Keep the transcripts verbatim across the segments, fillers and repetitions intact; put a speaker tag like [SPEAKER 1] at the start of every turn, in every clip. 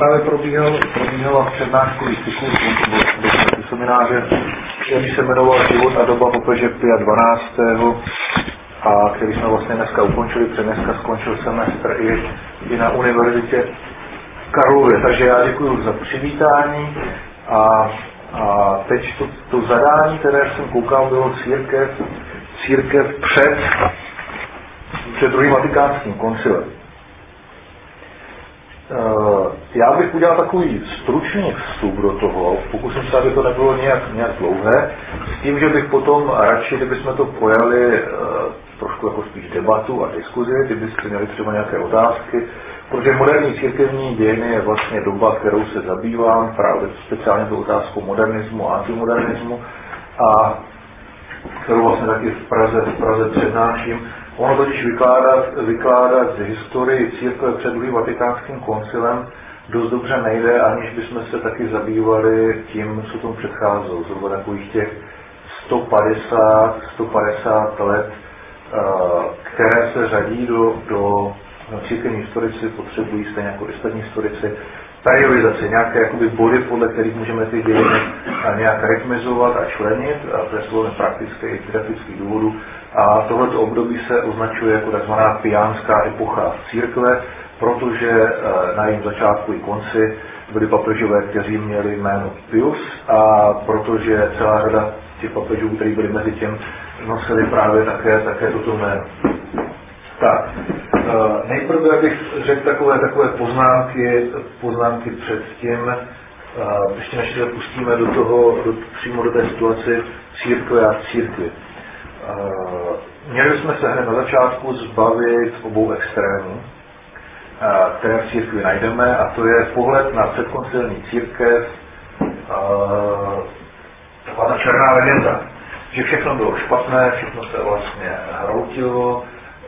[SPEAKER 1] právě probíhal, probíhala přednáškový cyklus do semináře, který se jmenoval Život a doba papeže Pia dvanáctého a který jsme vlastně dneska ukončili, protože dneska skončil semestr i, i na univerzitě Karlově. Takže já děkuji za přivítání a, a teď to, to zadání, které jsem koukal, bylo církev, církev před, před druhým vatikánským koncilem. Já bych udělal takový stručný vstup do toho, pokusím se, aby to nebylo nějak, nějak dlouhé, s tím, že bych potom radši, kdybychom to pojali trošku jako spíš debatu a diskuzi, kdybyste měli třeba nějaké otázky, protože moderní církevní dějiny je vlastně doba, kterou se zabývám, právě speciálně tu otázku modernismu a antimodernismu, a kterou vlastně taky v Praze, v Praze přednáším. Ono totiž vykládat, vykládat z historii církve před druhým vatikánským koncilem dost dobře nejde, aniž bychom se taky zabývali tím, co tomu předcházelo. Zhruba takových těch sto padesát let, které se řadí do, do církevní historici, potřebují stejně jako ostatní historici periodizaci, nějaké jakoby body, podle kterých můžeme ty dějiny nějak rytmizovat a členit, a to je slovně praktické i didaktických důvodů. A tohleto období se označuje jako takzvaná piánská epocha církve, protože na jejím začátku i konci byli papežové, kteří měli jméno Pius, a protože celá řada těch papežů, kteří byli mezi těm, nosili právě také, také toto jméno. Tak, nejprve bych řekl takové, takové poznámky, poznámky před tím, ještě než se pustíme do toho, do, přímo do té situace církve a církvy. Měli jsme se hned na začátku zbavit obou extrémů, které v církvi najdeme, a to je pohled na předkoncilní církev, taková ta černá legenda, že všechno bylo špatné, všechno se vlastně hroutilo,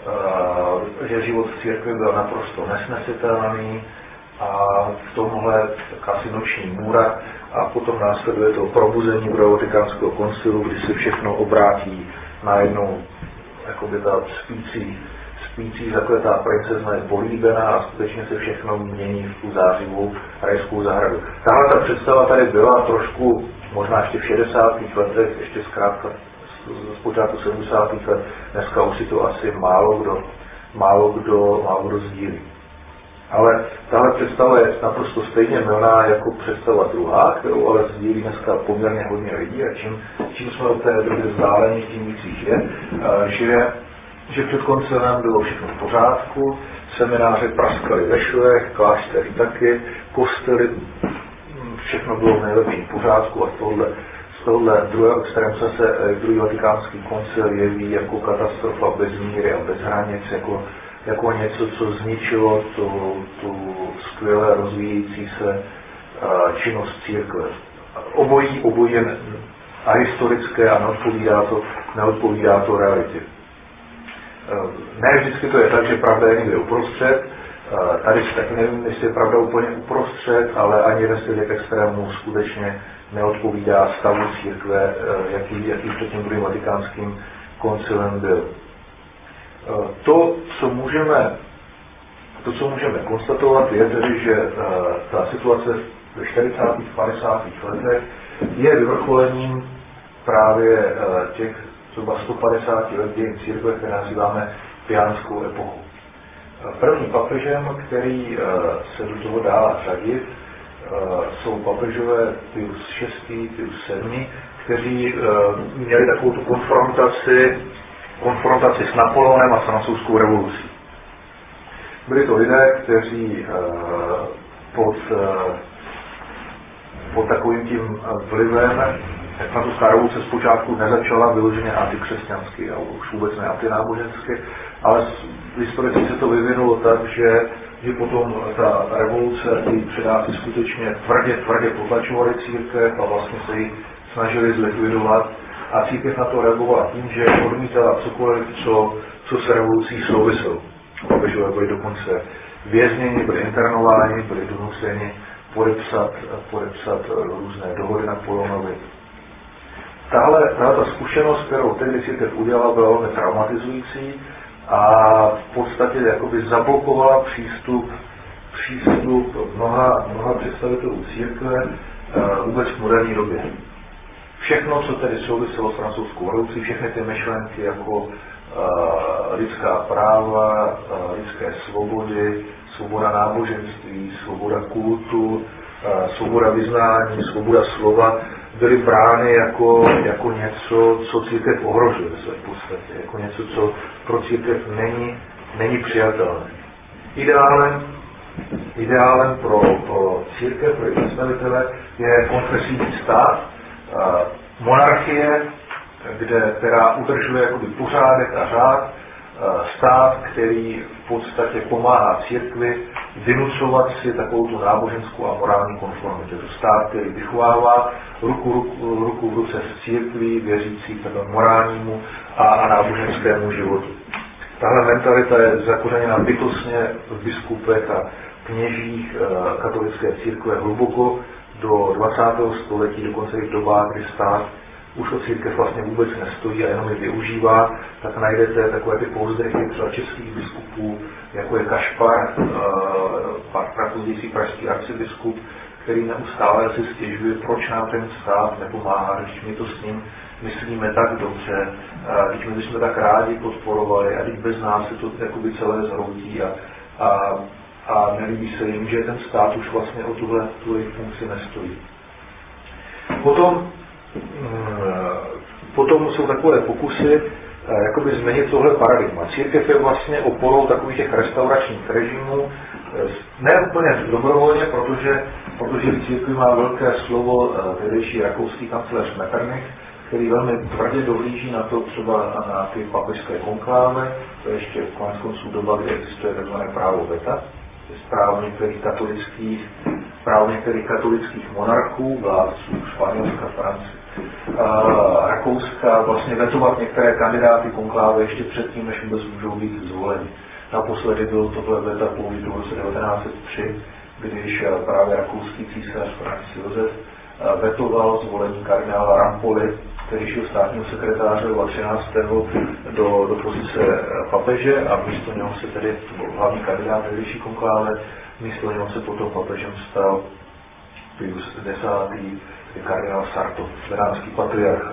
[SPEAKER 1] že život v církvi byl naprosto nesnesitelný a v tomhle asi noční můra, a potom následuje to probuzení druhého vatikánského koncilu, kdy se všechno obrátí najednou, jakoby ta spící, spící zakletá princezna je políbená a skutečně se všechno mění v tu zářivou rajskou zahradu. Tahle ta představa tady byla trošku, možná ještě v šedesátých letech, ještě zkrátka z počátku sedmdesátých let, dneska už si to asi málo kdo, málo kdo, málo kdo sdílí. Ale tahle představa je naprosto stejně milná jako představa druhá, kterou ale sdílí dneska poměrně hodně lidí, a čím, čím jsme od té druhé vzdálení, tím víc jich je, že, že před koncilem bylo všechno v pořádku, semináře praskaly ve švech, kláštery taky, kostely, všechno bylo v nejlepším pořádku, a tohle z tohle druhého extrému se druhý vatikánský koncil jeví jako katastrofa bez míry a bez hranic, jako jako něco, co zničilo tu, tu skvěle rozvíjející se uh, činnost církve. Obojí, obojí je ahistorické a neodpovídá to, neodpovídá to realitě. Uh, ne vždycky to je tak, že pravda je někde uprostřed. Uh, tady si taky nevím, jestli je pravda úplně uprostřed, ale ani jeden z těch extrémů skutečně neodpovídá stavu církve, uh, jaký, jaký před tím druhým vatikánským koncilem byl. To, co můžeme, to, co můžeme konstatovat, je tedy, že uh, ta situace ve čtyřicátých padesátých letech je vyvrcholením právě uh, těch zhruba sto padesát let dějin církve, které nazýváme piánskou epochu. Prvním papežem, který uh, se do toho dá řadit, uh, jsou papežové Pius šestý, Pius sedmý, kteří uh, měli takovou tu konfrontaci konfrontaci s Napoleonem a s francouzskou revolucí. Byli to lidé, kteří uh, pod, uh, pod takovým tím vlivem, jak francouzská revoluce zpočátku nezačala vyloženě antikřesťansky a už vůbec ne antinábožensky, ale historicky se to vyvinulo tak, že, že potom ta revoluce ty předáci skutečně tvrdě, tvrdě potlačovali církev a vlastně se ji snažili zlikvidovat. A církev na to reagovala tím, že odmítala cokoliv, co, co se revolucí souviselo. Papežové byli dokonce vězněni, byli internováni, byli donuceni podepsat, podepsat různé dohody Napoleonovi. Tahle, tahle ta zkušenost, kterou tehdy církev udělala, byla velmi traumatizující a v podstatě jakoby zablokovala přístup, přístup mnoha, mnoha představitelů církve vůbec v moderní době. Všechno, co tedy souviselo s francouzskou revolucí, všechny ty myšlenky jako uh, lidská práva, uh, lidské svobody, svoboda náboženství, svoboda kultu, uh, svoboda vyznání, svoboda slova, byly brány jako, jako něco, co církev ohrožuje ve své podstatě, jako něco, co pro církev není, není přijatelné. Ideálem, ideálem pro, pro církev, pro představitele je konfesijní stát, monarchie, kde, která udržuje jakoby pořádek a řád, stát, který v podstatě pomáhá církvi vynucovat si takovou tu náboženskou a morální konformitu. To stát, který vychovává ruku, ruku, ruku v ruce s církví, věřící tomu morálnímu a, a náboženskému životu. Tahle mentalita je zakořeněna bytostně v biskupech a kněžích katolické církve hluboko do dvacátého století, dokonce i v dobách, kdy stát už o církev vlastně vůbec nestojí a jenom je využívá, tak najdete takové ty povzdechy třeba českých biskupů, jako je Kašpar, pracující pražský arcibiskup, který neustále si stěžuje, proč nám ten stát nepomáhá, když my to s ním myslíme tak dobře, když my bychom tak rádi podporovali a když bez nás se to jakoby celé zhroutí a, a a nelíbí se jim, že ten stát už vlastně o tuhle, tuhle funkci nestojí. Potom, potom jsou takové pokusy jakoby změnit tohle paradigma. Církev je vlastně oporou takových těch restauračních režimů, ne úplně dobrovolně, protože, protože v církvi má velké slovo tehdejší rakouský kancléř Metternich, který velmi tvrdě dohlíží na to třeba na ty papežské konklávy, to je ještě konec konců doba, kdy existuje tzv. Právo veta, právo některých katolických, právo některých katolických monarchů, vládců Španělska, Francie, Rakouska, vlastně vetovat některé kandidáty konklávy ještě předtím, než vůbec můžou být zvoleni. Naposledy bylo tohle veta použito v roce devatenáct set tři, když právě rakouský císař Franz Josef vetoval zvolení kardinála Rampoli, který šel státního sekretáře třináctého do, do pozice papeže a místo něho se tedy, to byl hlavní kandidát nejvyšší konkláve, místo něho se potom papežem stal Pius desátý, kardinál Sarto, benátský patriarcha.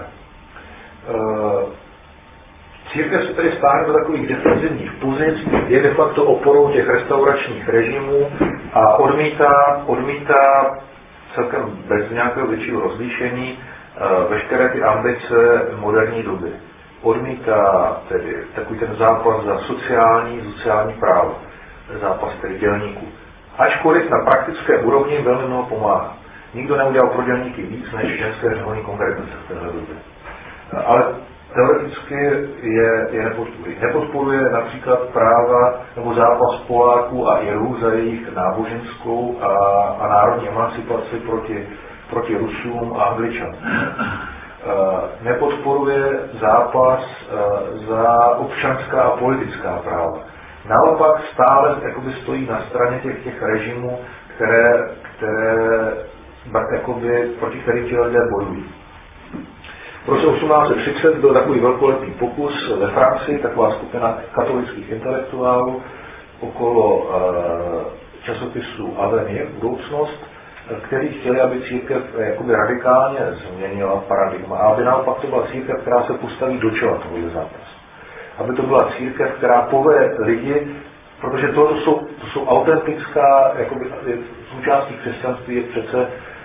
[SPEAKER 1] Církev se tedy stáhne do takových defenzivních pozic, je de facto oporou těch restauračních režimů a odmítá, odmítá celkem bez nějakého většího rozlíšení veškeré ty ambice moderní doby. Odmítá tedy takový ten zápas za sociální, sociální právo, zápas tedy dělníků. Ačkoliv na praktické úrovni velmi mnoho pomáhá. Nikdo neudělal pro dělníky víc než ženské řeholní kongregace v téhle době. Ale teoreticky je, je nepodporuje. Nepodporuje například práva nebo zápas Poláků a Irů za jejich náboženskou a, a národní emancipaci proti, proti Rusům a Angličanům. Nepodporuje zápas za občanská a politická práva. Naopak stále jakoby stojí na straně těch, těch režimů, které, které jakoby, proti kterým ti lidé bojují. V roce osmnáct set třicet byl takový velkolepý pokus ve Francii, taková skupina katolických intelektuálů okolo e, časopisu Avenir, budoucnost, kteří chtěli, aby církev jakoby radikálně změnila paradigma a aby naopak to byla církev, která se postaví do čela tohoto zápasu. Aby to byla církev, která povede lidi, protože to jsou, to jsou autentická, jakoby, součástí křesťanství je přece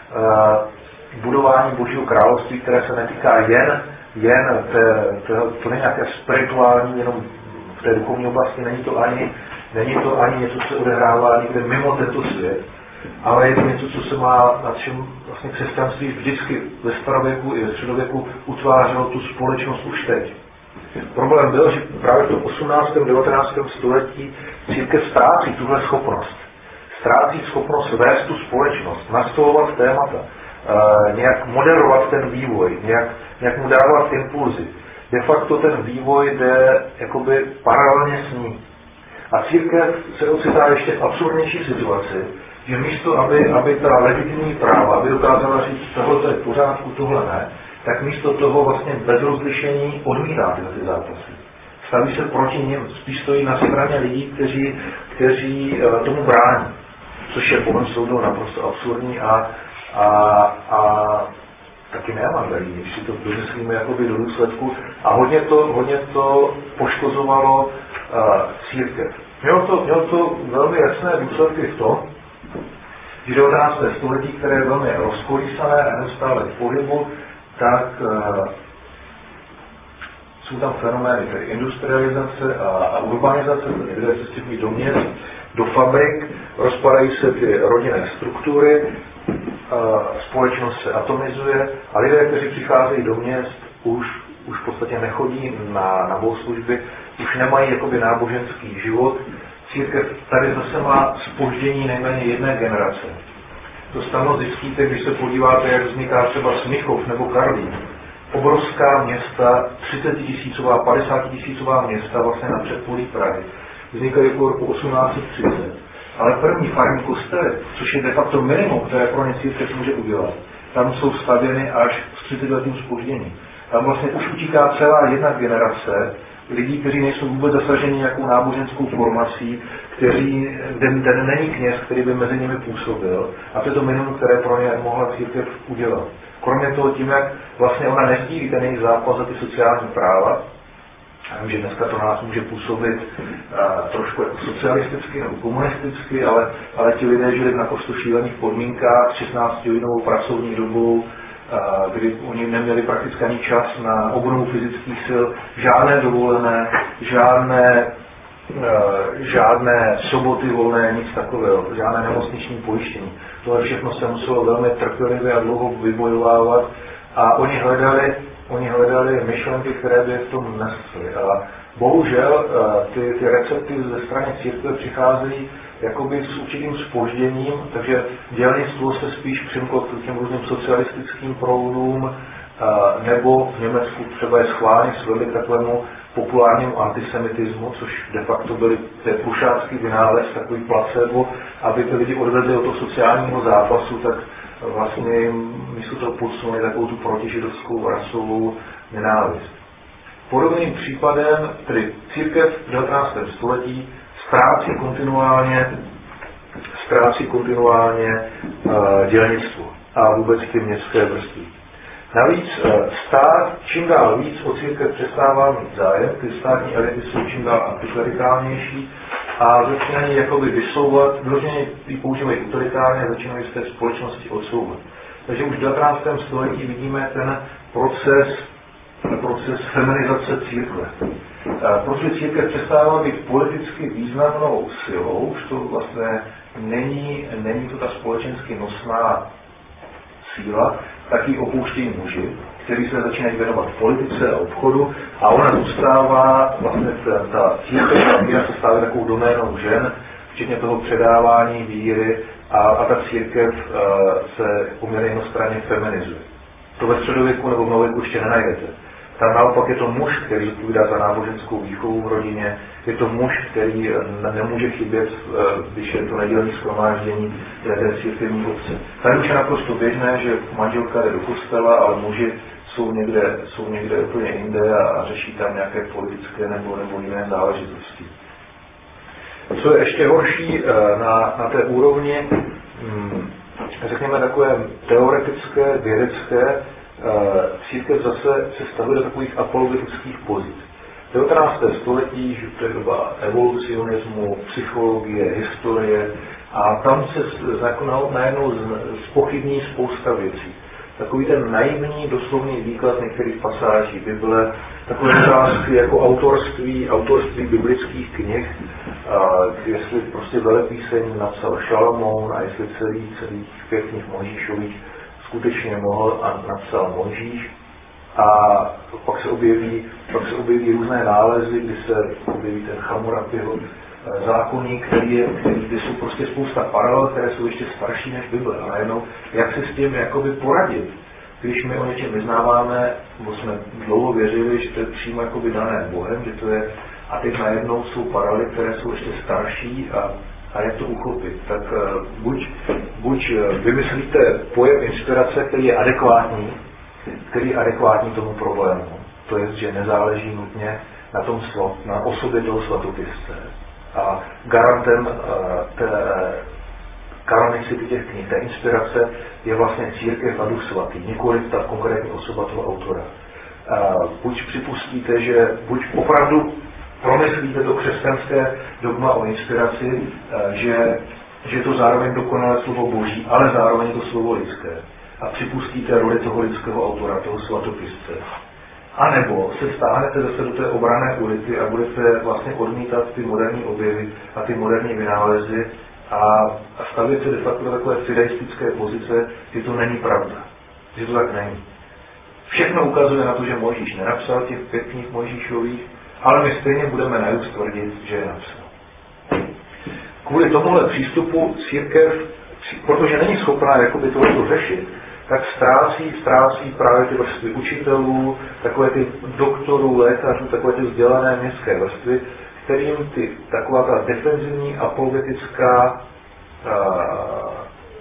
[SPEAKER 1] uh, budování Božího království, které se netýká jen, jen té, té, to není nějaké spirituální, jenom v té duchovní oblasti, není to ani, není to ani něco, co se odehrává někde mimo tento svět, ale je to něco, co se má, na čem vlastně křesťanství vždycky ve starověku i ve středověku utvářelo tu společnost už teď. Problém byl, že právě v tom osmnáctém devatenáctém století církev ztrácí tuhle schopnost. Ztrácí schopnost vést tu společnost, nastolovat témata, e, nějak moderovat ten vývoj, nějak, nějak mu dávat impulzy. De facto ten vývoj jde jakoby paralelně s ní. A církev se ocitá ještě v absurdnější situaci, že místo, aby, aby ta legitimní práva, aby dokázala říct, tohle je v pořádku, tohle ne, tak místo toho vlastně bez rozlišení odmítá tyhle ty zápasy. Staví se proti nim, spíš stojí na straně lidí, kteří, kteří tomu brání. což je po mém soudu naprosto absurdní a, a, a taky neevangelní, když si to domyslíme jakoby do důsledku. A hodně to, hodně to poškozovalo uh, církev. Mělo to, mělo to velmi jasné důsledky v tom, že devatenácté století, které je velmi rozkolísané a neustále v pohybu, tak uh, jsou tam fenomény tedy industrializace a, a urbanizace, lidé se stěhují do měst, do fabrik, rozpadají se ty rodinné struktury, společnost se atomizuje a lidé, kteří přicházejí do měst, už, už v podstatě nechodí na, na bohoslužby, už nemají jakoby náboženský život. Církev tady zase má zpoždění nejméně jedné generace. To snadno zjistíte, když se podíváte, jak vzniká třeba Smíchov nebo Karlín. Obrovská města, třicetitisícová, padesátitisícová města vlastně na předpolí Prahy. Vznikají po roku osmnáct set třicet. Ale první farní kostely, což je de facto minimum, které pro ně církev může udělat, tam jsou stavěny až s třicetiletým zpožděním. Tam vlastně už utíká celá jedna generace lidí, kteří nejsou vůbec zasaženi nějakou náboženskou formací, kteří, kde, kde není kněz, který by mezi nimi působil. A to je to minimum, které pro ně mohla církev udělat. Kromě toho tím, jak vlastně ona nezdílí ten jejich zápas za ty sociální práva, já vím, že dneska to na nás může působit uh, trošku jako socialisticky nebo komunisticky, ale, ale ti lidé žili v naprosto šílených podmínkách s šestnáctihodinovou pracovní dobou, uh, kdy oni neměli prakticky ani čas na obnovu fyzických sil, žádné dovolené, žádné, uh, žádné soboty volné, nic takového, žádné nemocniční pojištění. Tohle všechno se muselo velmi trpělivě a dlouho vybojovávat a oni hledali Oni hledali myšlenky, které by v tom nesly. A bohužel ty, ty recepty ze strany církve přicházejí jakoby s určitým zpožděním, takže dělnictvo se spíš přimklo k těm různým socialistickým proudům, nebo v Německu třeba je schválně svedli k takovému populárnímu antisemitismu, což de facto byly prušácký vynález, takový placebo, aby ty lidi odvedli od toho sociálního zápasu, tak vlastně místo toho podsunuli takovou tu protižidovskou rasovou nenávist. Podobným případem, tedy církev v devatenáctém století ztrácí kontinuálně, ztrácí kontinuálně uh, dělnictvo a vůbec ty městské vrstvy. Navíc uh, stát čím dál víc o církev přestává mít zájem, ty státní elity jsou čím dál antiklerikálnější a začínají jakoby vysouvat, vyloženě ji používají autoritárně a začínají z té společnosti odsouvat. Takže už v devatenáctém století vidíme ten proces, ten proces feminizace církve. Protože církev přestává být politicky významnou silou, už to vlastně není, není to ta společensky nosná síla, tak ji opouštějí muži, kteří se začínají věnovat politice a obchodu a ona zůstává, vlastně ta církev a víra se stává takovou doménou žen, včetně toho předávání víry a, a ta církev uh, se poměrně jednostranně feminizuje. To ve středověku nebo v novověku ještě nenajdete. Tam naopak je to muž, který odpovídá za náboženskou výchovu v rodině, je to muž, který nemůže chybět, když je to nedělní shromáždění té církevní obce. Tady už je naprosto běžné, že manželka jde do kostela, ale muži jsou někde, jsou někde úplně jinde a řeší tam nějaké politické nebo, nebo jiné záležitosti. Co je ještě horší na, na té úrovni, řekněme takové teoretické, vědecké, církev zase se stavuje do takových apologetických pozic. devatenácté století, že to je doba evolucionismu, psychologie, historie a tam se najednou zpochybní spousta věcí. Takový ten naivní, doslovný výklad některých pasáží Bible, takové otázky jako autorství, autorství biblických knih, a jestli prostě velepíseň napsal Šalamoun a jestli celý, celý těch knih Mojžíšových skutečně mohl a napsal Mojžíš. A pak se objeví, pak se objeví různé nálezy, kdy se objeví ten Hammurapiho zákonník, který je, který, kde jsou prostě spousta paralel, které jsou ještě starší než Bible. A najednou, jak se s tím jakoby poradit, když my o něčem vyznáváme, nebo jsme dlouho věřili, že to je přímo jakoby dané Bohem, že to je, a teď najednou jsou paralely, které jsou ještě starší a, a jak to uchopit. Tak uh, buď, buď vymyslíte pojem inspirace, který je adekvátní, který je adekvátní tomu problému. To je, že nezáleží nutně na tom slov, na osobě toho svatopisce. A garantem té, kanonicity těch knih, té inspirace je vlastně církev a Duch Svatý, nikoliv ta konkrétní osoba toho autora. Buď připustíte, že buď opravdu promyslíte to křesťanské dogma o inspiraci, že, že to zároveň dokonalé slovo Boží, ale zároveň to slovo lidské. A připustíte roli toho lidského autora, toho svatopisce. A nebo se stáhnete zase do té obrané ulici a budete vlastně odmítat ty moderní objevy a ty moderní vynálezy a stavět se de facto do takové fideistické pozice, že to není pravda. Že to tak není. Všechno ukazuje na to, že Mojžíš nenapsal těch pět knih Mojžíšových, ale my stejně budeme najednou tvrdit, že je napsal. Kvůli tomuhle přístupu církev, protože není schopná jakoby tohle řešit, tak ztrácí, ztrácí právě ty vrstvy učitelů, takové ty doktorů, lékařů, takové ty vzdělané městské vrstvy, kterým ty, taková ta defenzivní apologetická uh,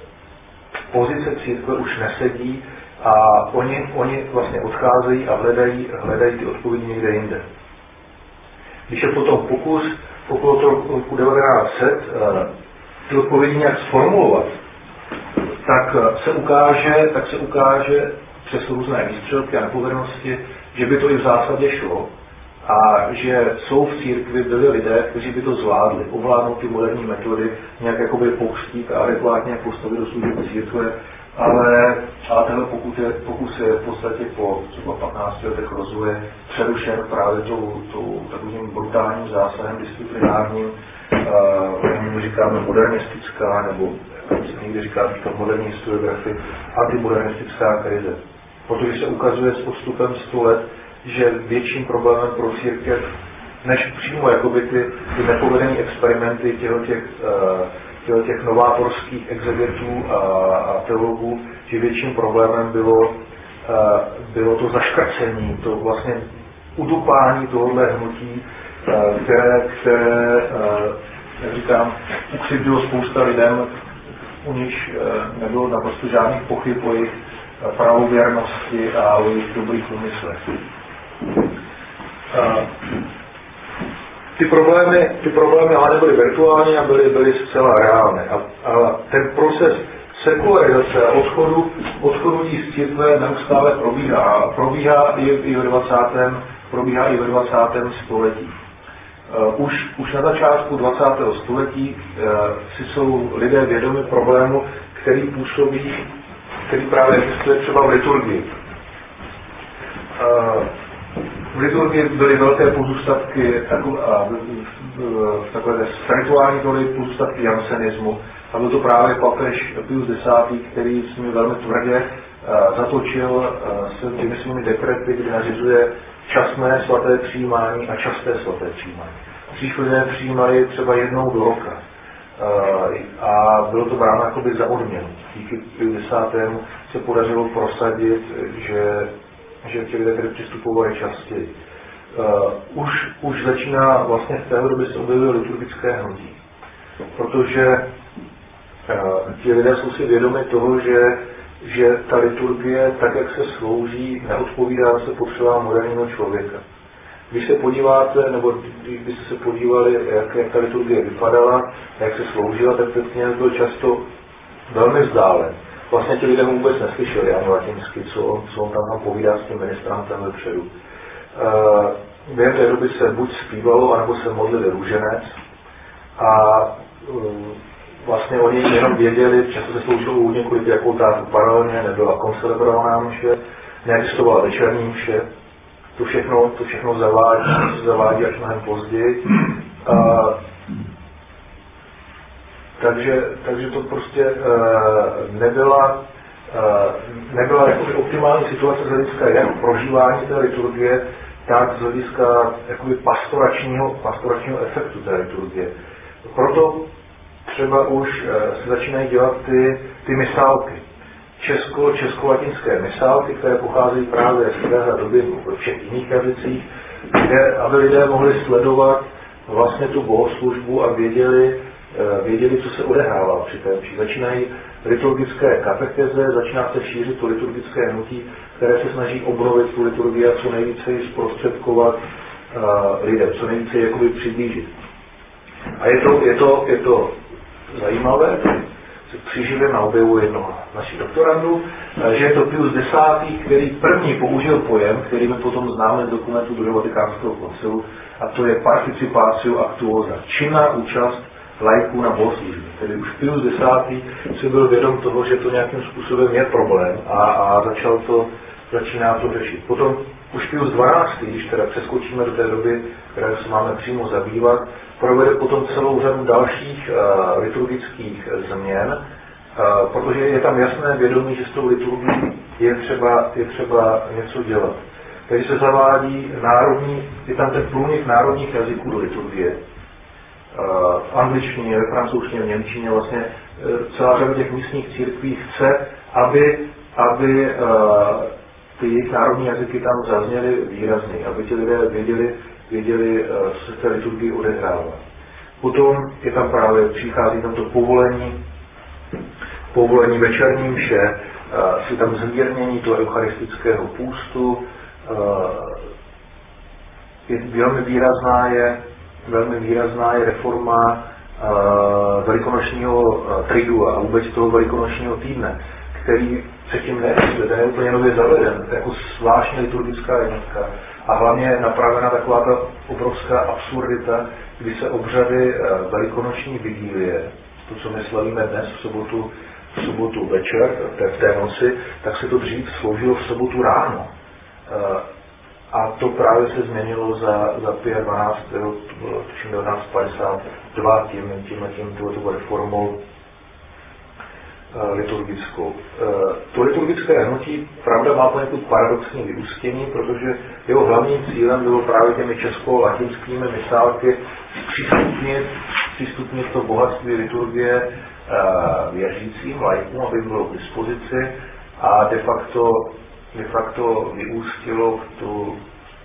[SPEAKER 1] pozice církve už nesedí a oni, oni vlastně odcházejí a hledají, hledají ty odpovědi někde jinde. Když je potom pokus okolo roku devatenáct set uh, ty odpovědi nějak sformulovat, tak se ukáže, tak se ukáže přes různé výstřelky a nepovednosti, že by to i v zásadě šlo a že jsou v církvi byli lidé, kteří by to zvládli, ovládnout ty moderní metody, nějak jakoby použít a adekvátně postavit do služby církve, ale, ale tenhle pokus je, pokus je v podstatě po třeba patnácti letech rozvoje přerušen právě tou, tou takovým brutálním zásahem disciplinárním, uh, říkáme modernistická, nebo se někdy říká v moderní historiografii, antimodernistická krize. Protože se ukazuje s postupem sto let, že větším problémem pro církev, než přímo jakoby ty, ty nepovedené experimenty těchto těch, těchto těch novátorských exegetů a, a teologů, že větším problémem bylo, bylo to zaškrcení, to vlastně udupání tohohle hnutí, které, které jak říkám, ukřivdilo spousta lidem, u nich nebylo naprosto žádných pochyb o jejich pravověrnosti a o jejich dobrých úmyslech. Ty problémy, ty problémy ale nebyly virtuální a byly, byly zcela reálné. A, a ten proces sekularizace a odchodu, odchodu z církve neustále probíhá. A probíhá i, i ve dvacátém probíhá i ve dvacátém století. Uh, už, už na začátku dvacátého století uh, si jsou lidé vědomi problému, který působí, který právě existuje třeba v liturgii. Uh, v liturgii byly velké pozůstatky takové, uh, uh, takové spirituální roli pozůstatky jansenismu a byl to právě papež Pius desátý, který s nimi velmi tvrdě uh, zatočil uh, s těmi svými dekrety, kdy nařizuje časné svaté přijímání a časté svaté přijímání. Dřív lidé přijímali třeba jednou do roka a bylo to bráno jakoby za odměnu. Díky Piu desátému se podařilo prosadit, že, že ti lidé, kteří přistupovali častěji. Už, už začíná vlastně v té době se objevily liturgické hnutí, protože ti lidé jsou si vědomi toho, že že ta liturgie, tak jak se slouží, neodpovídá se potřebám moderního člověka. Když se podíváte, nebo když jste se podívali, jak, jak ta liturgie vypadala, jak se sloužila, tak ten kněz byl často velmi vzdálen. Vlastně ti lidé vůbec neslyšeli ani latinsky, co on, co on tam povídá s tím ministrantem vepředu. E, během té doby se buď zpívalo, anebo se modlili růženec a e, vlastně oni jenom věděli, často se sloužilo u několik jako oltářů paralelně, nebyla koncelebrovaná mše, neexistovala večerní mše, to všechno, to všechno zavádí, zavádí až mnohem později. A, takže, takže to prostě e, nebyla, e, nebyla jakoby optimální situace z hlediska jak prožívání té liturgie, tak z hlediska jakoby pastoračního, pastoračního efektu té liturgie. Proto třeba už se začínají dělat ty, ty misálky. Česko, česko-latinské misálky, které pocházejí právě z téhle doby v všech jiných jazycích, kde, aby lidé mohli sledovat vlastně tu bohoslužbu a věděli, věděli, co se odehrává při té mši. Začínají liturgické katecheze, začíná se šířit to liturgické hnutí, které se snaží obnovit tu liturgii a co nejvíce ji zprostředkovat uh, lidem, co nejvíce jakoby přiblížit. A je to, je to, je to zajímavé, přiživím a objevu jednoho našich doktorandů, že je to Pius desátý, který první použil pojem, který my potom známe z dokumentu druhého vatikánského koncilu, a to je participatio actuosa, činná účast laiků na bohoslužbě. Tedy už Pius desátý si byl vědom toho, že to nějakým způsobem je problém a, a začal to, začíná to řešit. Potom už Pius dvanáctý, když teda přeskočíme do té doby, které se máme přímo zabývat, provede potom celou řadu dalších uh, liturgických změn, uh, protože je tam jasné vědomí, že s tou liturgií je třeba, je třeba něco dělat. Takže se zavádí národní, je tam ten průnik národních jazyků do liturgie. V angličtině, ve francouzštině, v němčině, vlastně celá řada těch místních církví chce, aby, aby ty jejich národní jazyky tam zazněly výrazně, aby ti lidé věděli, věděli, co se v té liturgii odehrává. Potom je tam právě, přichází tam to povolení, povolení večerní mše, je tam zmírnění toho eucharistického půstu, je velmi výrazná je velmi výrazná je reforma uh, velikonočního uh, tridu a vůbec toho velikonočního týdne, který předtím neexistuje, ten je úplně nově zaveden, jako zvláštní liturgická jednotka a hlavně napravena taková ta obrovská absurdita, kdy se obřady uh, velikonoční vigílie, to, co my slavíme dnes v sobotu, v sobotu večer, v té noci, tak se to dřív sloužilo v sobotu ráno. Uh, A to právě se změnilo za, za Pia dvanáctého, tuším devatenáct padesát dva, tím, tím, tím touto reformou uh, liturgickou. Uh, to liturgické hnutí, pravda, má poněkud paradoxní vyústění, protože jeho hlavním cílem bylo právě těmi česko-latinskými misálky zpřístupnit, zpřístupnit to bohatství liturgie uh, věřícím, laikům, aby bylo k dispozici a de facto de facto vyústilo k tu uh,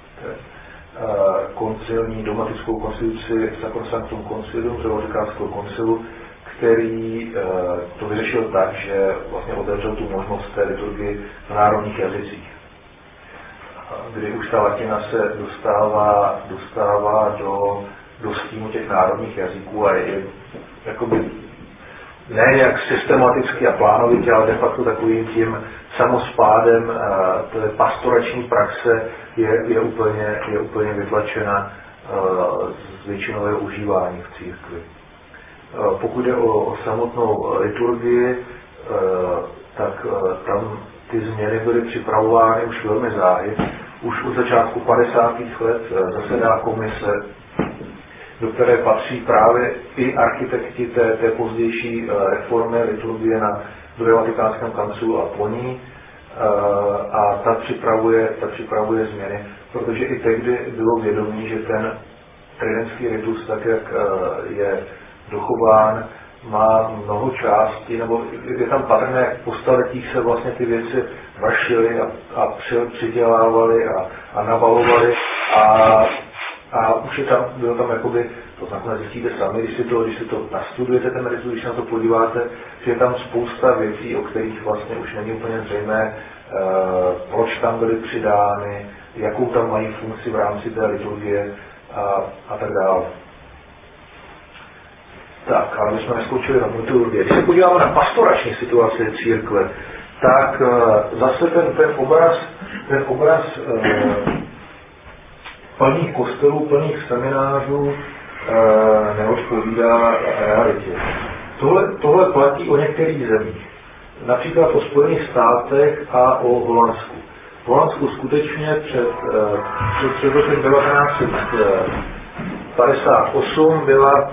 [SPEAKER 1] koncilní dogmatickou konstituci Sacrosanctum Concilium z Vatikánského koncilu, který uh, to vyřešil tak, že vlastně otevřel tu možnost té liturgii v národních jazycích. Kdy už ta latina se dostává, dostává do, do stínu těch národních jazyků a je jakoby ne nějak systematicky a plánovitě, ale de facto takovým tím samospádem té pastorační praxe je, je, úplně, je úplně vytlačena z většinového užívání v církvi. Pokud jde o, o samotnou liturgii, tak tam ty změny byly připravovány už velmi záhy. Už od začátku padesátých let zasedá komise, do které patří právě i architekti té, té pozdější reformy liturgie na druhém vatikánském koncilu a po ní. A ta připravuje, ta připravuje změny, protože i tehdy bylo vědomí, že ten tridentský ritus, tak jak je dochován, má mnoho částí, nebo je tam patrné, jak po staletích se vlastně ty věci vršily a, a přidělávaly a, a navalovaly a A už je tam, bylo tam jakoby, to nakonec zjistíte sami, když si to, když si to nastudujete ten ritus, když na to podíváte, že je tam spousta věcí, o kterých vlastně už není úplně zřejmé, e, proč tam byly přidány, jakou tam mají funkci v rámci té liturgie a, a tak dále. Tak, ale my jsme neskočili na liturgie. Když se podíváme na pastorační situaci církve, tak e, zase ten, ten obraz, ten obraz e, plných kostelů, plných seminářů e, neodpovídá realitě. Tohle, tohle platí o některých zemích. Například o Spojených státech a o Holandsku. V Holandsku skutečně před, e, před rokem devatenáct set padesát osm byla,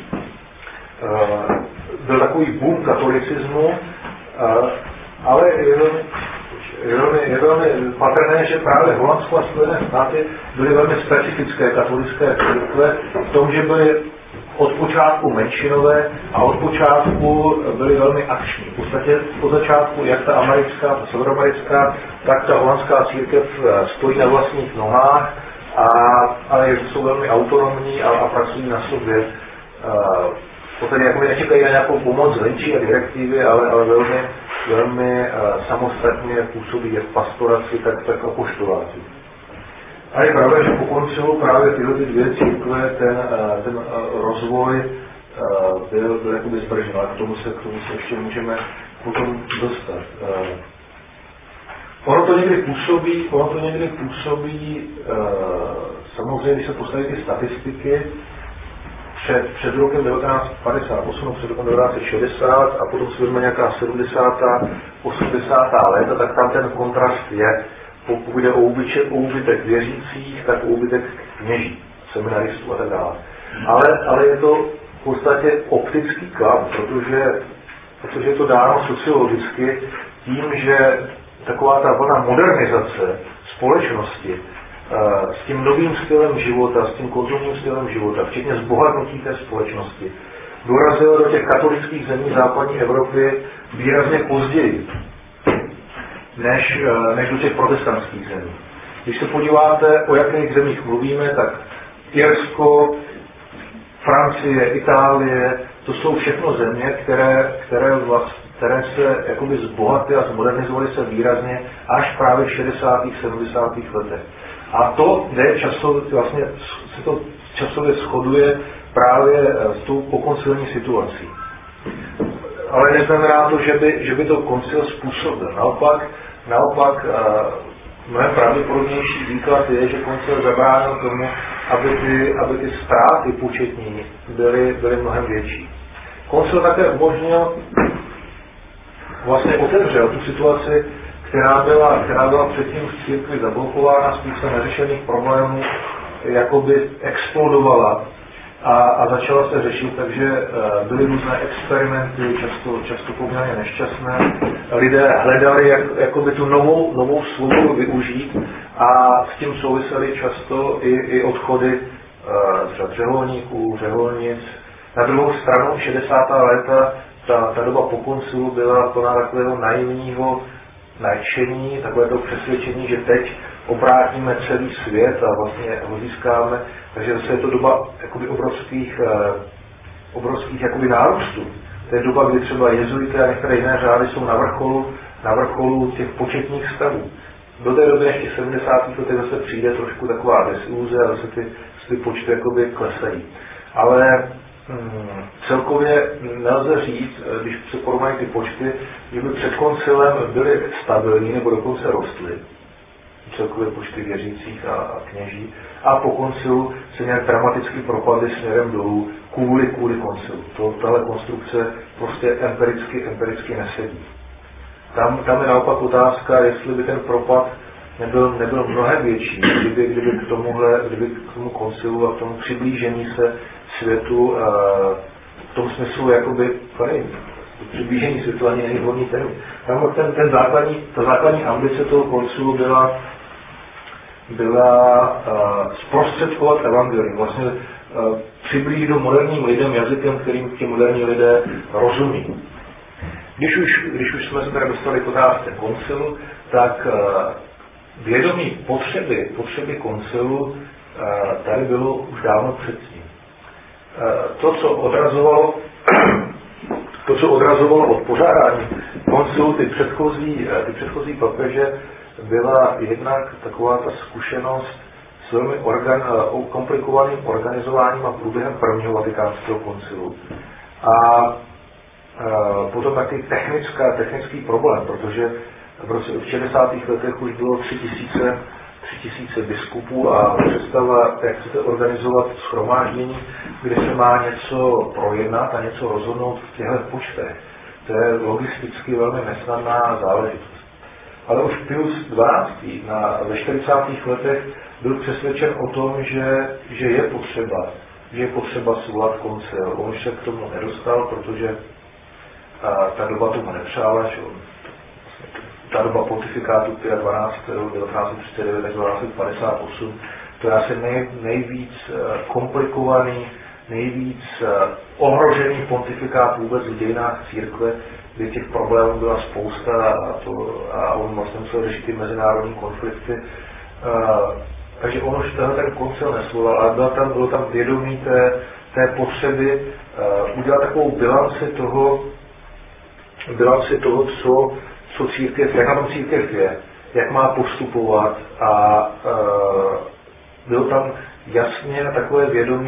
[SPEAKER 1] e, byl takový boom katolicismu, e, ale je velmi, je velmi, je velmi patrné, že právě Holandsko a Spojené státy byly velmi specifické katolické církve v tom, že byly od počátku menšinové a od počátku byly velmi akční. V podstatě od začátku jak ta americká, ta severoamerická, tak ta holandská církev stojí na vlastních nohách, a, ale jsou velmi autonomní a, a pracují na sobě. V podstatě jako nečekají na nějakou pomoc zvenčí a direktivy, ale, ale velmi, velmi uh, samostatně působí jak v pastoraci, tak, tak apoštoláci. A je pravda, že po koncilu právě tyhle ty dvě církve ten, uh, ten uh, rozvoj byl, byl jakoby zbržen, ale k tomu se, k tomu se ještě můžeme potom dostat. Ono to někdy působí, ono to někdy působí, samozřejmě, když se postaví ty statistiky, před, před rokem devatenáct padesát osm, před rokem devatenáct šedesát a potom si vezme nějaká sedmdesátá osmdesátá léta, tak tam ten kontrast je, pokud jde o úbytek věřících, tak úbytek kněží, seminaristů a tak dále. Ale, ale je to v podstatě optický klam, protože, protože je to dáno sociologicky tím, že taková ta vlna modernizace společnosti s tím novým stylem života, s tím konzumním stylem života, včetně zbohatnutí té společnosti, dorazila do těch katolických zemí západní Evropy výrazně později, než, než do těch protestantských zemí. Když se podíváte, o jakých zemích mluvíme, tak Irsko, Francie, Itálie, to jsou všechno země, které, které, vlast, které se jakoby zbohatly a zmodernizovaly se výrazně až právě v šedesátých sedmdesátých letech. A to jde časově, vlastně se to časově shoduje právě s tou pokoncilní situací. Ale neznamená to, že by, že by to koncil způsobil. Naopak, naopak mnohem pravděpodobnější výklad je, že koncil zabránil tomu, aby ty, aby ty ztráty početní byly, byly mnohem větší. Koncil také umožnil, vlastně otevřel tu situaci, která byla, která byla předtím v církvi zablokována, spousta neřešených problémů, jakoby explodovala a, a začala se řešit, takže byly různé experimenty, často, často poměrně nešťastné. Lidé hledali, jak, jakoby tu novou, novou svobodu využít a s tím souvisely často i, i odchody třeba řeholníků, řeholnic. Na druhou stranu šedesátá léta, ta, ta doba po koncilu byla plná takového naivního nadšení, takové to přesvědčení, že teď obrátíme celý svět a vlastně ho získáme. Takže zase je to doba jakoby obrovských, eh, obrovských jakoby nárůstů. To je doba, kdy třeba jezuité a některé jiné řády jsou na vrcholu, na vrcholu těch početních stavů. Do té doby ještě sedmdesátých letech zase přijde trošku taková desiluze a zase ty, ty počty jakoby klesají. Ale Hmm, celkově nelze říct, když se porovnají ty počty, že by před koncilem byly stabilní nebo dokonce rostly celkově počty věřících a, a kněží a po koncilu se nějak dramaticky propadly směrem dolů kvůli, kvůli koncilu. To, tahle konstrukce prostě empiricky, empiricky nesedí. Tam, tam je naopak otázka, jestli by ten propad nebyl, nebyl mnohem větší, kdyby, kdyby, k tomuhle, kdyby k tomu koncilu a k tomu přiblížení se světu v tom smyslu, jakoby, nevím, přiblížení světu ani není vhodný termín. Tam ten, ten základní, ta základní ambice toho koncilu byla, byla uh, zprostředkovat evangelium, vlastně uh, přiblížit do moderním lidem jazykem, kterým ti moderní lidé rozumí. Když už, když už jsme se tady dostali k otázce koncilu, tak uh, vědomí potřeby, potřeby koncilu uh, tady bylo už dávno předtím. To, co odrazovalo, to, co odrazovalo od pořádání koncilu ty předchozí, ty předchozí papeže, byla jednak taková ta zkušenost s velmi organ, komplikovaným organizováním a průběhem prvního vatikánského koncilu. A, a potom taky technická, technický problém, protože v roce v šedesátých letech už bylo tři tisíce tři tisíce biskupů a představa, jak chcete organizovat shromáždění, kde se má něco projednat a něco rozhodnout v těchto počtech. To je logisticky velmi nesnadná záležitost. Ale už Pius dvanáctý. Na, ve čtyřicátých letech byl přesvědčen o tom, že, že je potřeba, že je potřeba svolat koncil. On už se k tomu nedostal, protože a, ta doba tomu nepřála, že on ta doba pontifikátu dvanáctého devatenáct set třicet devět až devatenáct set padesát osm, to je asi nej, nejvíc komplikovaný, nejvíc ohrožený pontifikát vůbec v dějinách církve, kdy těch problémů byla spousta a, to, a on vlastně musel řešit ty mezinárodní konflikty. Takže on už ten koncil nesvolal, ale bylo tam, bylo tam vědomí té, té potřeby udělat takovou bilanci toho, bilanci toho, co co církev, jak na tom církev je, jak má postupovat a e, bylo tam jasně takové vědomí,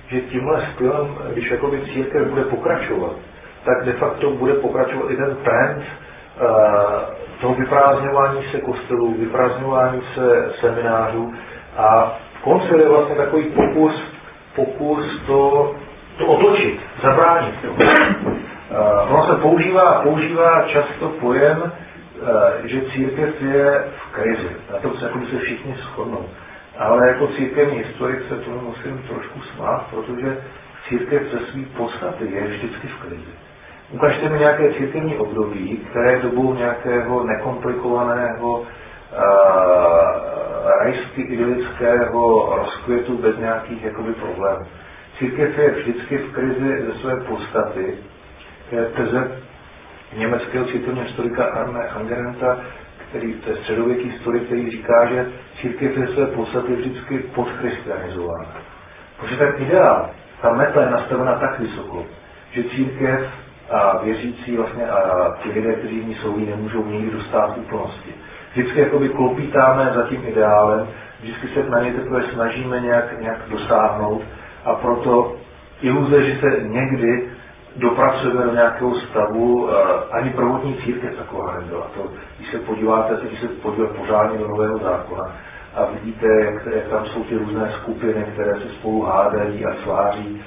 [SPEAKER 1] že tímhle stylem, když jakoby církev bude pokračovat, tak de facto bude pokračovat i ten trend uh, toho vyprázdňování se kostelů, vyprázdňování se seminářů a koncil je vlastně takový pokus, pokus to, to otočit, zabránit tomu. Uh, ono se používá, používá často pojem, uh, že církev je v krizi. Na to se, jako se všichni shodnou. Ale jako církevní historik se tomu musím trošku smát, protože církev ze svý podstaty je vždycky v krizi. Ukažte mi nějaké církevní období, které je dobou nějakého nekomplikovaného, uh, rajsky idylického rozkvětu bez nějakých jakoby problémů. Církev je vždycky v krizi ze své podstaty. To je teze německého církevního historika Arne Angerenta, který, to je středověký historik, který říká, že církev je své podstaty vždycky podchristianizována. Protože ten ideál, ta meta je nastavena tak vysoko, že církev a věřící vlastně a ti lidé, kteří v ní jsou, nemůžou nikdy dostat úplnosti. Vždycky jakoby klopítáme za tím ideálem, vždycky se na něj teprve snažíme nějak, nějak dosáhnout a proto iluze, že se někdy dopracujeme do nějakého stavu, ani prvotní církev taková nebyla. To, když se podíváte, když se podíváte pořádně do Nového zákona a vidíte, jak, jak tam jsou ty různé skupiny, které se spolu hádají a sváří,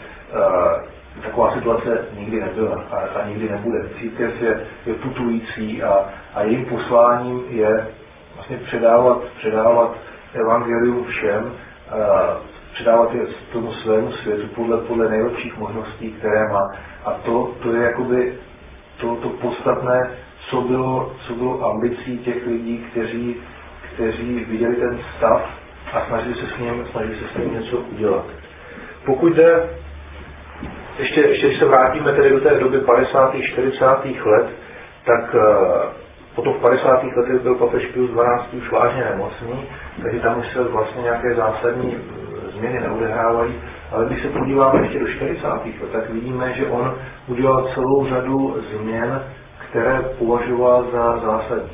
[SPEAKER 1] taková situace nikdy nebyla a, a nikdy nebude. Církev je, je putující a, a jejím posláním je vlastně předávat, předávat evangelium všem, a předávat je tomu svému světu podle, podle nejlepších možností, které má. A to, to je jakoby to, to podstatné, co bylo, co bylo ambicí těch lidí, kteří, kteří viděli ten stav a snažili se s ním, snažili se s ním něco udělat. Pokud jde, ještě, ještě když se vrátíme tedy do té doby padesátých čtyřicátých let, tak potom v padesátých letech byl papež Pius dvanáctý už vážně nemocný, takže tam už se vlastně nějaké zásadní změny neodehrávají, ale když se podíváme ještě do čtyřicátých let, tak vidíme, že on udělal celou řadu změn, které považoval za zásadní.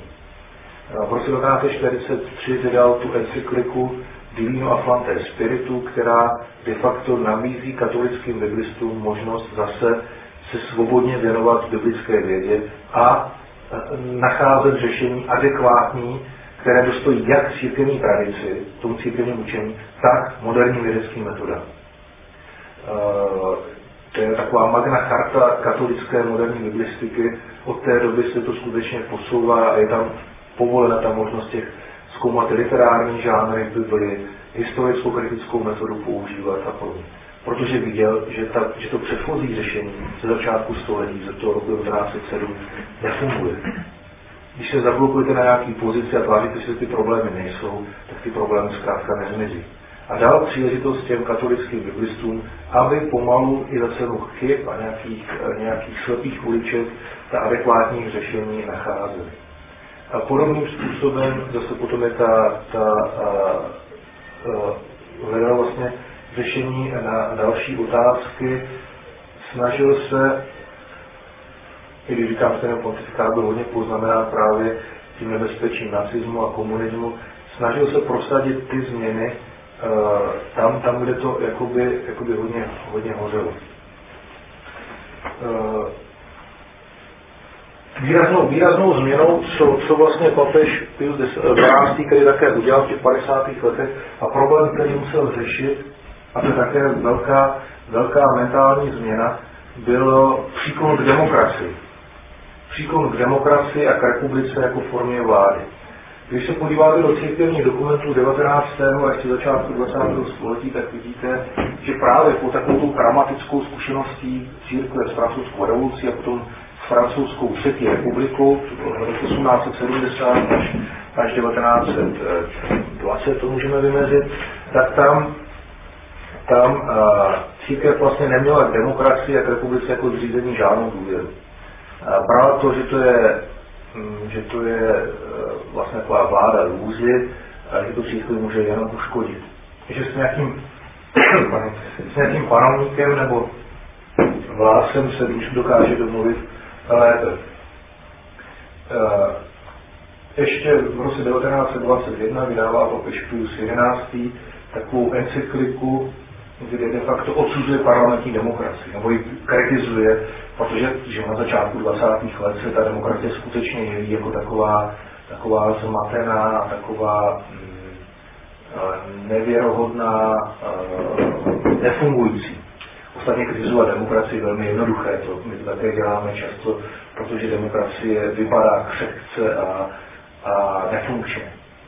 [SPEAKER 1] V roce devatenáct set čtyřicet tři vydal tu encykliku Divino Afflante Spiritu, která de facto nabízí katolickým biblistům možnost zase se svobodně věnovat biblické vědě a nacházet řešení adekvátní, které dostojí jak církevní tradici, tomu církevnímu učení, tak moderním vědeckým metodám. To je taková magna charta katolické moderní biblistiky. Od té doby se to skutečně posouvá a je tam povolena ta možnost těch zkoumat literární žánry v Bibli, historickou kritickou metodu používat a podobně. Protože viděl, že, ta, že to předchozí řešení ze začátku století, ze toho roku devatenáct set sedm, nefunguje. Když se zablokujete na nějaký pozici a tváříte, že ty problémy nejsou, tak ty problémy zkrátka nezmizí. A dal příležitost těm katolickým biblistům, aby pomalu i za cenu chyb a nějakých, nějakých slepých uliček ta adekvátní řešení nacházeli. A podobným způsobem zase potom je ta, ta hledal vlastně řešení na další otázky, snažil se, i když říkám, že ten pontifikát byl hodně poznamenán právě tím nebezpečím nacismu a komunismu, snažil se prosadit ty změny uh, tam, tam, kde to jakoby, jakoby hodně, hodně hořelo. Uh, výraznou, výraznou změnou, co, co vlastně papež Pius dvanáctý, který také udělal v těch padesátých letech a problém, který musel řešit, a to je také velká, velká mentální změna, bylo příklon k demokracii. Příklon k demokracii a k republice jako formě vlády. Když se podíváte do církevních dokumentů devatenáctého a ještě začátku dvacátého století, tak vidíte, že právě po takovou dramatickou zkušeností církve s francouzskou revolucí a potom s francouzskou třetí republikou, osmnáct set sedmdesát až, až devatenáct set dvacet to můžeme vymezit, tak tam tam uh, církev vlastně neměla k demokracii a k republice jako zřízení žádnou důvěru. Uh, brala to, že to je, um, že to je uh, vlastně taková vláda lůzy a že to církvi může jenom uškodit. Že s nějakým, s nějakým panovníkem nebo vládcem se už dokáže domluvit lépe. Uh, ještě v roce devatenáct set dvacet jedna vydává papež Pius jedenáctý takovou encykliku kde de facto odsuzuje parlamentní demokracii, nebo ji kritizuje, protože že na začátku dvacátých let se ta demokracie skutečně jeví jako taková, taková zmatená, taková mm, nevěrohodná, nefungující. Ostatně kritizovat demokracii je velmi jednoduché, to my to také děláme často, protože demokracie vypadá křehce a, a nefunkčně.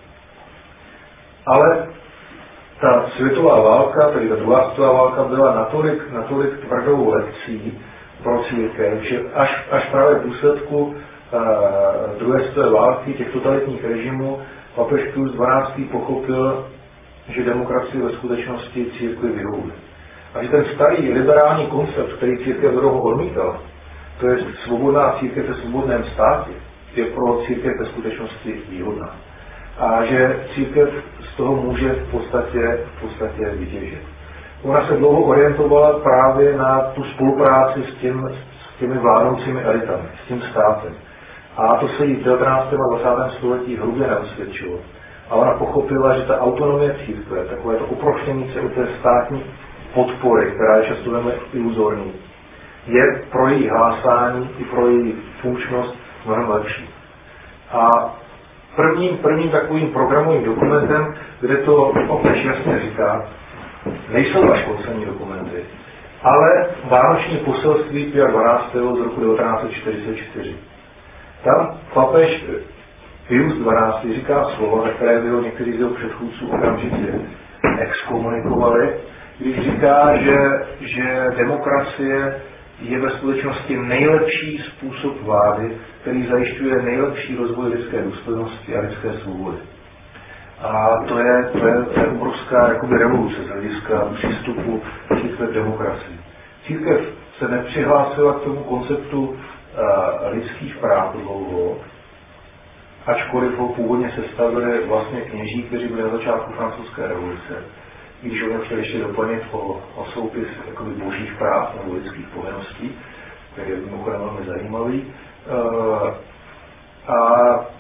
[SPEAKER 1] Ale ta světová válka, tedy ta druhá světová válka, byla natolik, natolik tvrdou lekcí pro církev, že až, až právě v důsledku uh, druhé světové války, těch totalitních režimů, papež Pius dvanáctý pochopil, že demokracie ve skutečnosti církvi vyhovuje. A že ten starý liberální koncept, který církev dlouho odmítal, to je svobodná církev ve svobodném státě, je pro církev ve skutečnosti výhodná. A že církev z toho může v podstatě, v podstatě vytěžit. Ona se dlouho orientovala právě na tu spolupráci s, tím, s těmi vládnoucími elitami, s tím státem. A to se jí v devatenáctém a dvacátém století hrubě neosvědčilo. A ona pochopila, že ta autonomie církve, takové to uproštění se u té státní podpory, která je často velmi iluzorní, je pro její hlásání i pro její funkčnost mnohem lepší. A prvním, prvním takovým programovým dokumentem, kde to opět jasně říká, nejsou až poslední dokumenty, ale vánoční poselství Pia dvanáctého z roku devatenáct set čtyřicet čtyři. Tam papež Pius dvanáctý říká slova, za které by ho někteří z jeho předchůdců okamžitě exkomunikovali, když říká, že, že demokracie je ve skutečnosti nejlepší způsob vlády, který zajišťuje nejlepší rozvoj lidské důstojnosti a lidské svobody. A to je, to je, to je obrovská jakoby revoluce z hlediska přístupu církve k demokracii. Církev se nepřihlásila k tomu konceptu uh, lidských práv dlouho, ačkoliv ho původně sestavili vlastně kněží, kteří byli na začátku francouzské revoluce, když oni chtěli ještě doplnit o, o soupis jakoby božích práv nebo lidských povinností, který je mimochodem velmi zajímavý. Uh, a,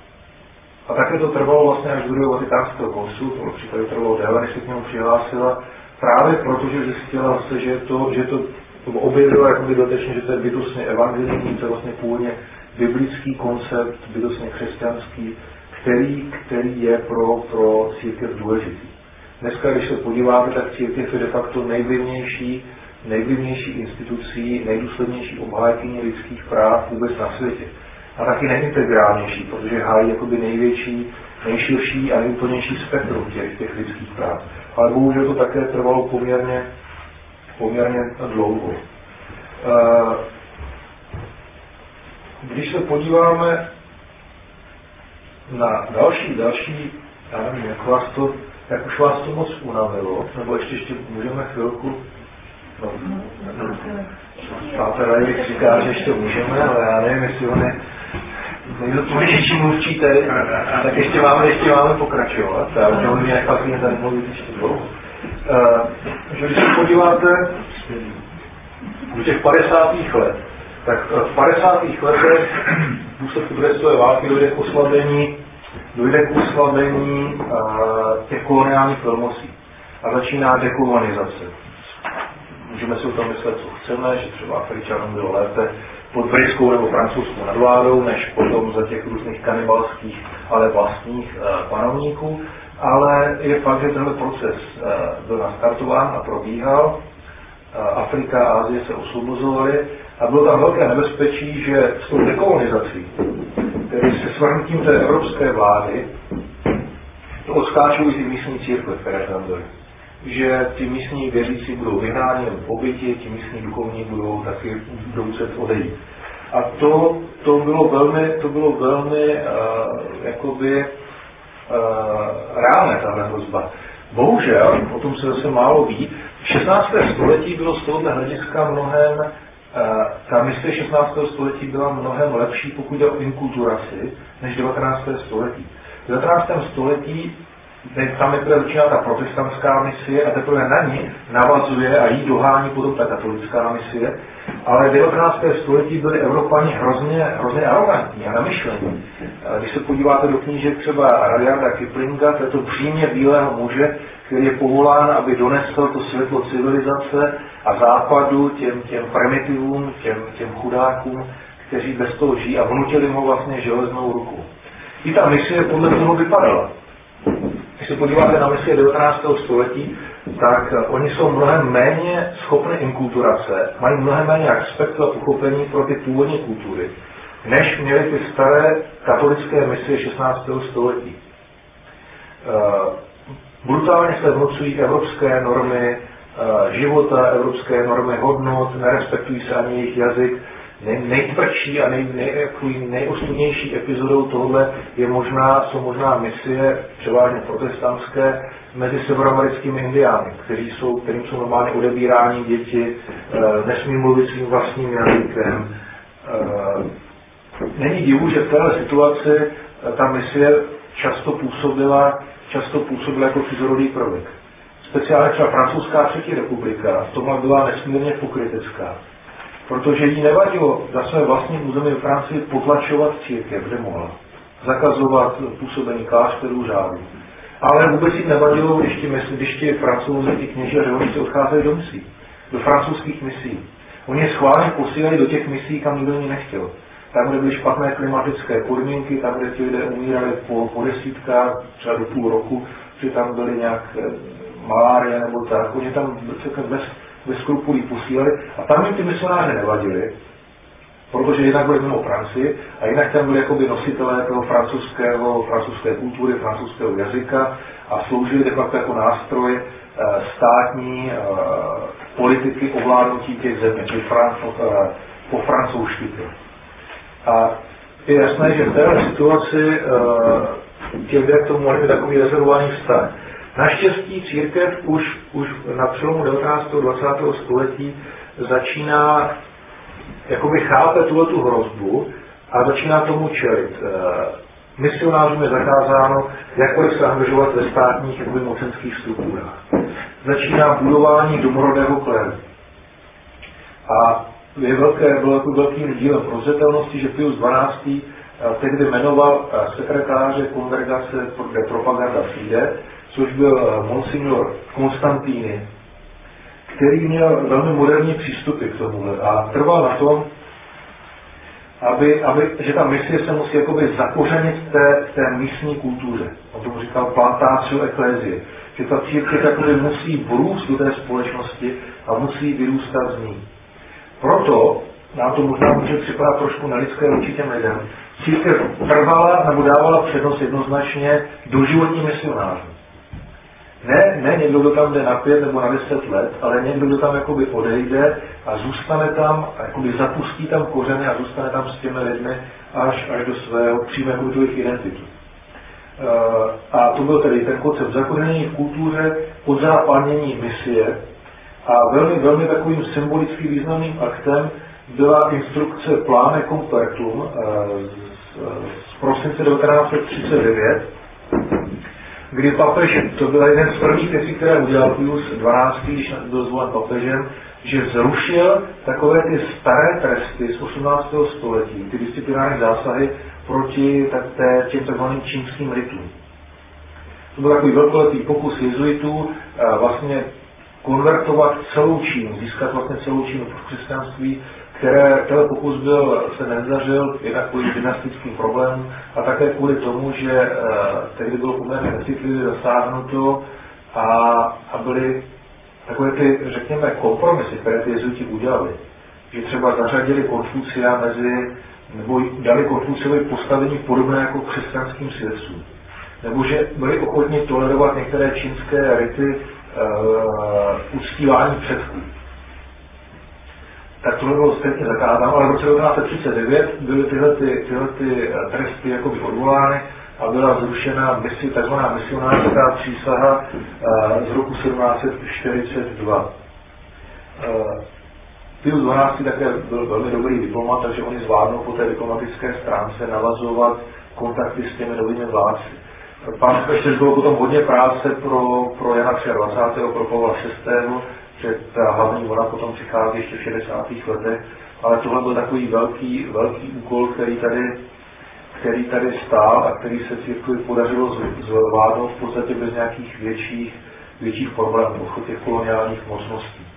[SPEAKER 1] a také to trvalo vlastně až do druhého vatikánského koncilu, to případě trvalo déle, než se k němu přihlásila, právě protože zjistila se, že to, že to, to objevilo jakoby dotečně, že to je bytostně evangelijní, to je vlastně původně biblický koncept, bytostně křesťanský, který, který je pro, pro církev důležitý. Dneska, když se podíváte, tak církev je de facto nejvlivnější, nejvlivnější institucí, nejdůslednější obhájkyní lidských práv vůbec na světě. A taky nejintegrálnější, protože hájí jakoby největší, nejširší a nejúplnější spektrum těch, těch lidských práv. Ale bohužel to také trvalo poměrně, poměrně dlouho. Když se podíváme na další, další, já nevím, jak vás to, jak už vás to moc unavilo, nebo ještě, ještě můžeme chvilku, no, Páter Rajvik říká, že ještě můžeme, ale já nevím, jestli on je nejzodpovědnější mluvčí tady, tak ještě máme, ještě máme pokračovat, já už nebudu mě nechal mě tady mluvit ještě dlouho. Uh, že když se podíváte do těch padesátých let, tak v padesátých letech v důsledku druhé světové války dojde k oslabení, dojde k oslabení uh, těch koloniálních velmocí a začíná dekolonizace. Můžeme si o tom myslet, co chceme, že třeba Afričanům bylo lépe pod britskou nebo francouzskou nadvládou, než potom za těch různých kanibalských, ale vlastních uh, panovníků. Ale je fakt, že tenhle proces uh, byl nastartován a probíhal. Uh, Afrika a Asie se osvobozovaly a bylo tam velké nebezpečí, že s tou dekolonizací, tedy se svrhnutím té evropské vlády, to odskáčou i ty místní církve, které tam byly. Že ty místní věřící budou vyhnáni nebo pobyti, ti místní duchovní budou taky budou muset odejít. A to, to bylo velmi, to bylo velmi uh, jakoby uh, reálné tahle hrozba. Bohužel, o tom se zase málo ví, šestnácté století bylo z tohoto hlediska mnohem, uh, ta mysl šestnáctého století byla mnohem lepší, pokud jde o inkulturaci, než devatenácté století. V devatenáctém století tam je začíná ta protestantská misie a teprve na ní navazuje a jí dohání potom ta katolická misie. Ale v devatenáctém století byli Evropani hrozně, hrozně arrogantní a namyšlení. Když se podíváte do knížek třeba Rudyarda Kiplinga, to je to přímě bílého muže, který je povolán, aby donesl to světlo civilizace a západu těm, těm primitivům, těm, těm chudákům, kteří bez toho žijí a vnutili mu vlastně železnou ruku. I ta misie podle toho vypadala. Když se podíváte na misie devatenáctého století, tak oni jsou mnohem méně schopni inkulturace, mají mnohem méně respektu a pochopení pro ty původní kultury, než měly ty staré katolické misie šestnáctého století. Brutálně se vnucují evropské normy života, evropské normy hodnot, nerespektují se ani jejich jazyk. Nej, nejtvrdší a nej, nej, nejostudnější epizodou tohle je možná, jsou možná misie, převážně protestantské, mezi severoamerickými indiány, kteří jsou, kterým jsou normálně odebíráni děti, e, nesmí mluvit svým vlastním jazykem. E, není divu, že v této situaci e, ta misie často působila, často působila jako cizorodý prvek. Speciálně třeba francouzská třetí republika v tomhle byla nesmírně pokrytecká. Protože jí nevadilo za své vlastní území v Francii potlačovat církev, kde mohla. Zakazovat působení klášterů, řádů. Ale vůbec jí nevadilo, když ti, když ti Francouzi, ti kněží a řeholníci odcházeli do misí. Do francouzských misí. Oni je schválně posílali do těch misí, kam nikdo ní nechtěl. Tam, kde byly špatné klimatické podmínky, tam, kde ti lidé umírali po, po desítkách, třeba do půl roku, že tam byly nějak malárie nebo tak. Oni tam bez bez skrupulí posílali a tam jim ty misionáři nevadili, protože jinak byli mimo Francii a jinak tam byli jakoby nositelé toho francouzského, francouzské kultury, francouzského jazyka a sloužili de facto jako nástroj e, státní e, politiky ovládnutí těch zemí, čili fran, e, po francouzštitě. A je jasné, že v této situaci e, ti lidé k tomu mohli být takový rezervovaný vztah. Naštěstí církev už, už na přelomu devatenáctého a dvacátého století začíná jakoby chápet tuhletu hrozbu a začíná tomu čelit. Misionářům je zakázáno jakkoliv se angažovat ve státních jakoby mocenských strukturách. Začíná budování domorodého kléru. A je velké, velký, velkým dílem prozřetelnosti, že Pius dvanáctý tehdy jmenoval sekretáře Kongregace de Propaganda Fide, což byl monsignor Konstantini, který měl velmi moderní přístupy k tomuhle a trval na tom, aby, aby, že ta misie se musí jakoby zakořenit v té, v té místní kultuře. On tomu říkal plantácio ecclesie, že ta církev jakoby musí vrůst do té společnosti a musí vyrůstat z ní. Proto nám to možná může připadat trošku nelidské vůči těm lidem. Církev trvala nebo dávala přednost jednoznačně doživotním misionářům. Ne, ne někdo, kdo tam jde na pět nebo na deset let, ale někdo, kdo tam jakoby odejde a zůstane tam, a jakoby zapustí tam kořeny a zůstane tam s těmi lidmi až, až do svého příjme jakoby jejich identitu. Uh, a to byl tedy ten koncept zakořenění v kultuře, podzápadnění misie a velmi, velmi takovým symbolickým významným aktem byla instrukce Plane Compertum uh, z, z prosince devatenáct set třicet devět, kdy papež, to byla jeden z prvních věcí, které udělal Pius dvanáctý, když byl zvolen papežem, že zrušil takové ty staré tresty z osmnáctého století, ty disciplinární zásahy proti tak té, těm takzvaným čínským rytům. To byl takový velkolepý pokus jezuitů vlastně konvertovat celou Čínu, získat vlastně celou Čínu v křesťanství, které, tenhle pokus byl, se nezdařil jednak kvůli dynastickým problémům a také kvůli tomu, že eh, tehdy bylo poměrně necitlivě zasáhnuto a, a byly takové ty, řekněme, kompromisy, které ty jezuiti udělali. Že třeba zařadili Konfucia mezi, nebo dali Konfuciovi postavení podobné jako křesťanským svědcům. Nebo že byli ochotni tolerovat některé čínské rity uh, uctívání předků. Tak tohle bylo striktně zakázáno, ale v roce devatenáct set třicet devět byly tyhle, ty, tyhle ty tresty jakoby odvolány a byla zrušena misi, takzvaná misionářská přísaha uh, z roku sedmnáct set čtyřicet dva. Uh, Pius dvanáctý také byl velmi dobrý diplomat, takže oni zvládnou po té diplomatické stránce navazovat kontakty s těmi novými vládci. Pán ještě bylo potom hodně práce pro, pro Jana dvacátého třetího, pro Pavla šestého, že ta hlavní vona potom přichází ještě v šedesátých letech, ale tohle byl takový velký, velký úkol, který tady, který tady stál a který se církvi podařilo zvládnout v podstatě bez nějakých větších, větších problémů, odchod těch koloniálních mocností.